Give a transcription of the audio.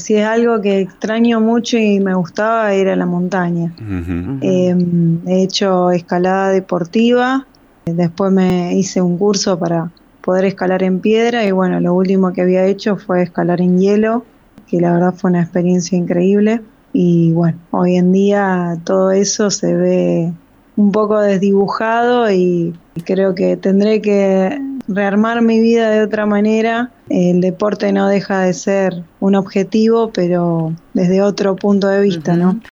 si es algo que extraño mucho y me gustaba, era la montaña. Ujú. He hecho escalada deportiva, después me hice un curso para poder escalar en piedra y bueno, lo último que había hecho fue escalar en hielo, que la verdad fue una experiencia increíble. Y bueno, hoy en día todo eso se ve un poco desdibujado y creo que tendré que rearmar mi vida de otra manera. El deporte no deja de ser un objetivo, pero desde otro punto de vista, ¿no?